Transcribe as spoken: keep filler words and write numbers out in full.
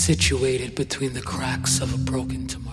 situated between the cracks of a broken tomorrow.